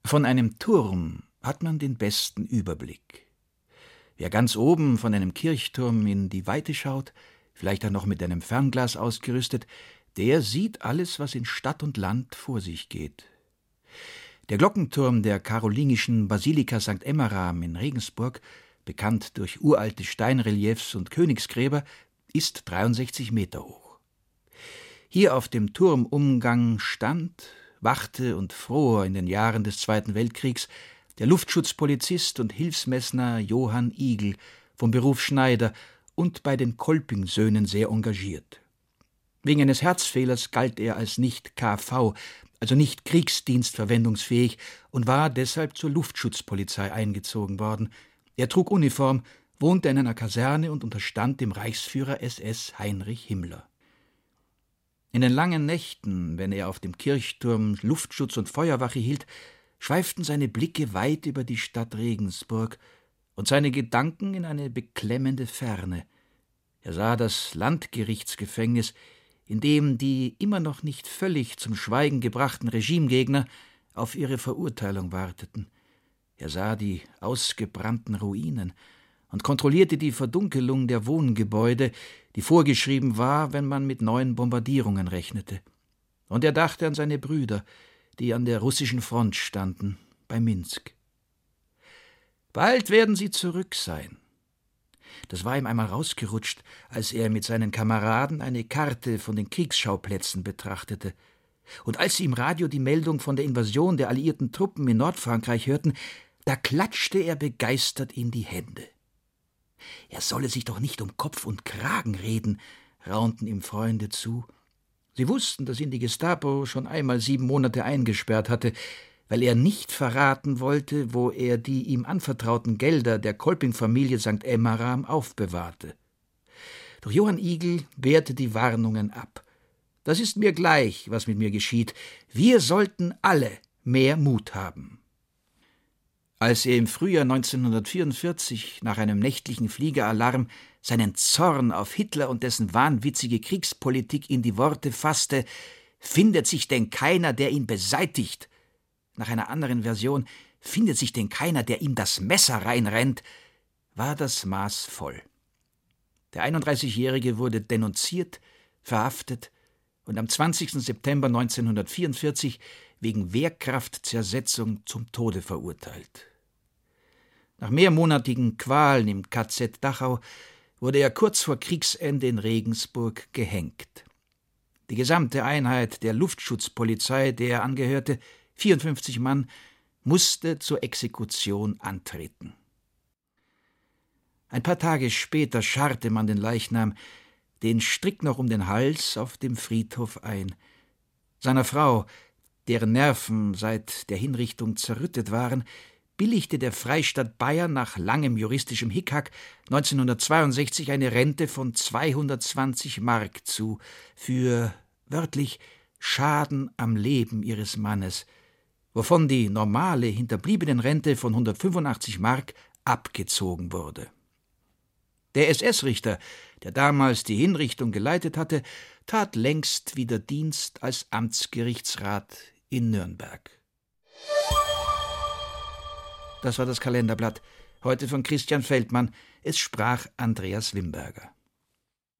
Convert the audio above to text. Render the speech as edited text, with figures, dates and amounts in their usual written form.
Von einem Turm hat man den besten Überblick. Wer ganz oben von einem Kirchturm in die Weite schaut, vielleicht auch noch mit einem Fernglas ausgerüstet, der sieht alles, was in Stadt und Land vor sich geht. Der Glockenturm der karolinischen Basilika St. Emmeram in Regensburg, bekannt durch uralte Steinreliefs und Königsgräber, ist 63 Meter hoch. Hier auf dem Turmumgang stand, wachte und fror in den Jahren des Zweiten Weltkriegs der Luftschutzpolizist und Hilfsmessner Johann Igel, vom Beruf Schneider und bei den Kolping-Söhnen sehr engagiert. Wegen eines Herzfehlers galt er als nicht KV, also nicht kriegsdienstverwendungsfähig, und war deshalb zur Luftschutzpolizei eingezogen worden. Er trug Uniform, wohnte in einer Kaserne und unterstand dem Reichsführer SS Heinrich Himmler. In den langen Nächten, wenn er auf dem Kirchturm Luftschutz und Feuerwache hielt, schweiften seine Blicke weit über die Stadt Regensburg und seine Gedanken in eine beklemmende Ferne. Er sah das Landgerichtsgefängnis, in dem die immer noch nicht völlig zum Schweigen gebrachten Regimegegner auf ihre Verurteilung warteten. Er sah die ausgebrannten Ruinen und kontrollierte die Verdunkelung der Wohngebäude, die vorgeschrieben war, wenn man mit neuen Bombardierungen rechnete. Und er dachte an seine Brüder, die an der russischen Front standen, bei Minsk. Bald werden sie zurück sein. Das war ihm einmal rausgerutscht, als er mit seinen Kameraden eine Karte von den Kriegsschauplätzen betrachtete. Und als sie im Radio die Meldung von der Invasion der alliierten Truppen in Nordfrankreich hörten, da klatschte er begeistert in die Hände. Er solle sich doch nicht um Kopf und Kragen reden, raunten ihm Freunde zu. Sie wussten, dass ihn die Gestapo schon einmal 7 Monate eingesperrt hatte, weil er nicht verraten wollte, wo er die ihm anvertrauten Gelder der Kolping-Familie St. Emmeram aufbewahrte. Doch Johann Igel wehrte die Warnungen ab. Das ist mir gleich, was mit mir geschieht. Wir sollten alle mehr Mut haben. Als er im Frühjahr 1944 nach einem nächtlichen Fliegeralarm seinen Zorn auf Hitler und dessen wahnwitzige Kriegspolitik in die Worte fasste: »Findet sich denn keiner, der ihn beseitigt?« Nach einer anderen Version: »Findet sich denn keiner, der ihm das Messer reinrennt?« war das Maß voll. Der 31-Jährige wurde denunziert, verhaftet und am 20. September 1944 wegen Wehrkraftzersetzung zum Tode verurteilt. Nach mehrmonatigen Qualen im KZ Dachau wurde er kurz vor Kriegsende in Regensburg gehängt. Die gesamte Einheit der Luftschutzpolizei, der er angehörte, 54 Mann, musste zur Exekution antreten. Ein paar Tage später scharrte man den Leichnam, den Strick noch um den Hals, auf dem Friedhof ein. Seiner Frau, deren Nerven seit der Hinrichtung zerrüttet waren, billigte der Freistaat Bayern nach langem juristischem Hickhack 1962 eine Rente von 220 Mark zu, für, wörtlich, Schaden am Leben ihres Mannes, wovon die normale Hinterbliebenenrente von 185 Mark abgezogen wurde. Der SS-Richter, der damals die Hinrichtung geleitet hatte, tat längst wieder Dienst als Amtsgerichtsrat in Nürnberg. Das war das Kalenderblatt, heute von Christian Feldmann. Es sprach Andreas Wimberger.